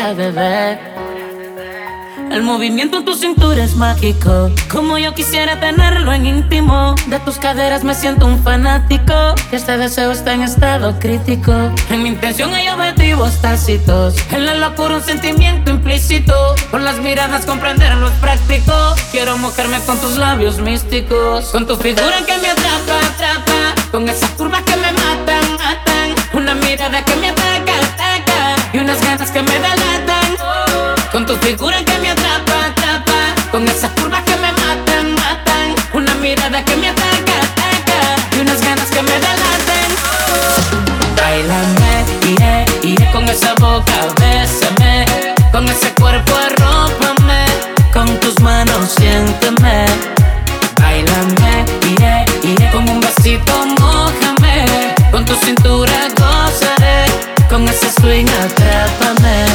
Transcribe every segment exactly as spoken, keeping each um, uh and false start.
quisiera, bebé. El movimiento en tu cintura es mágico, como yo quisiera tenerlo en íntimo. De tus caderas me siento un fanático, y este deseo está en estado crítico. En mi intención hay objetivos tácitos, en la locura un sentimiento implícito. Con las miradas comprenderlo es práctico. Quiero mojarme con tus labios místicos, con tu figura que me atrapa, atrapa, con esas curvas que me matan, matan. Una mirada que me ataca, ataca, y unas ganas que me delatan. Con tu figura que me atrapa, atrapa, con esas curvas que me matan, matan. Una mirada que me ataca, ataca, y unas ganas que me delaten. Báilame, iré, iré con esa boca, bésame. Con ese cuerpo arrópame, con tus manos siénteme. Báilame, iré, iré con un besito, mójame. Con tu cintura gozaré, con ese swing atrápame.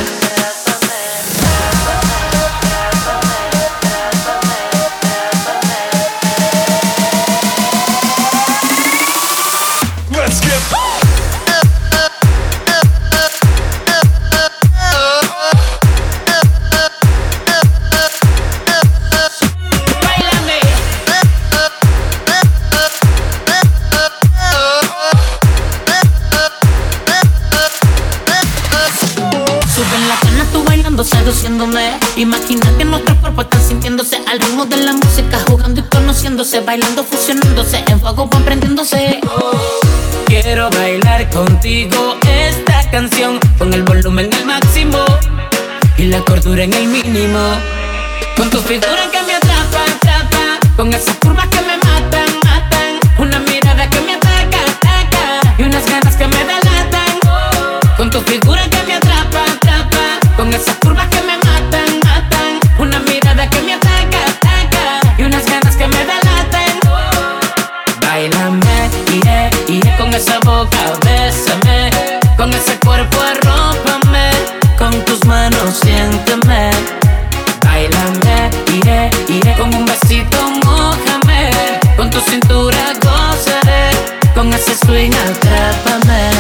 Seduciéndome, imagina que nuestros cuerpos están sintiéndose al ritmo de la música, jugando y conociéndose, bailando, fusionándose, en fuego van prendiéndose. Quiero bailar contigo esta canción, con el volumen al máximo y la cordura en el mínimo. Con tu figura que me atrapa, atrapa, con esas curvas que me matan, matan. Una mirada que me ataca, ataca, y unas ganas que me delatan. Con tu figura que me atrapa, atrapa, con esas curvas que me matan, matan. Una mirada que me ataca, ataca, y unas ganas que me delaten. Báilame, iré, iré con esa boca, bésame. Con ese cuerpo arrópame, con tus manos siénteme. Báilame, iré, iré con un besito, mójame. Con tu cintura gozaré, con ese swing atrápame.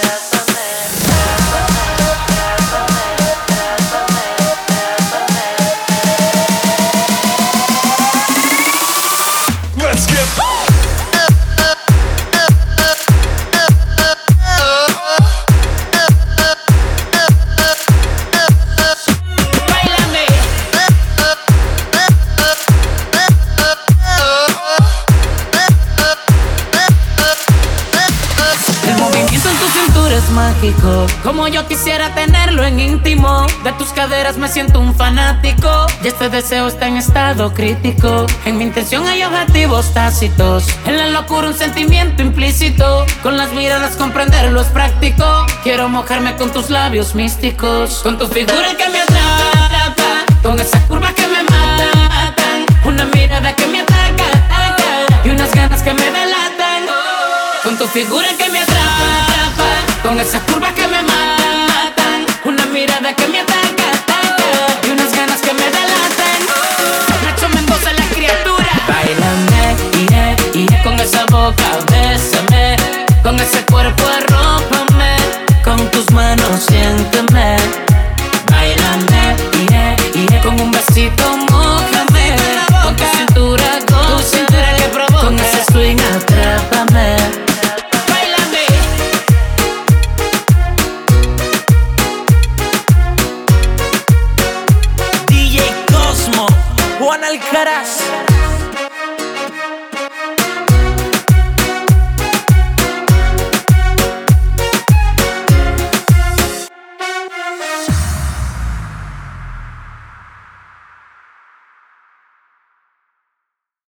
Mágico, como yo quisiera tenerlo en íntimo. De tus caderas me siento un fanático, y este deseo está en estado crítico. En mi intención hay objetivos tácitos, en la locura un sentimiento implícito. Con las miradas comprenderlo es práctico. Quiero mojarme con tus labios místicos, con tu figura que me atrapa, con esas curvas que me matan, matan. Una mirada que me ataca, ataca, y unas ganas que me delatan. Con tu figura que me atrapa, con esas curvas que me matan, matan. Una mirada que me ataca, ataca, y unas ganas que me delaten. Nacho Mendoza la criatura. Báilame, iré, iré con esa boca, bésame. Con ese cuerpo arrópame, con tus manos siénteme. Báilame, iré, iré con un besito,